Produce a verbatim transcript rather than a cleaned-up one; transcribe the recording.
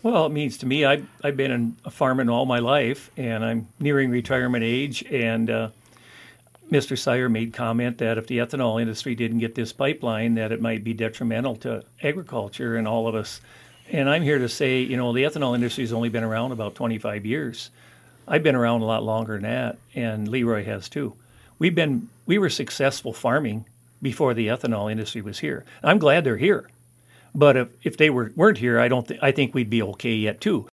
Well, it means to me, I've, I've been in farming all my life, and I'm nearing retirement age. And uh, Mister Sire made comment that if the ethanol industry didn't get this pipeline, that it might be detrimental to agriculture and all of us. And I'm here to say, you know, the ethanol industry has only been around about twenty-five years. I've been around a lot longer than that, and Leroy has too. We've been we were successful farming before the ethanol industry was here. I'm glad they're here. But if, if they were, weren't here, I don't th- I think we'd be okay yet too.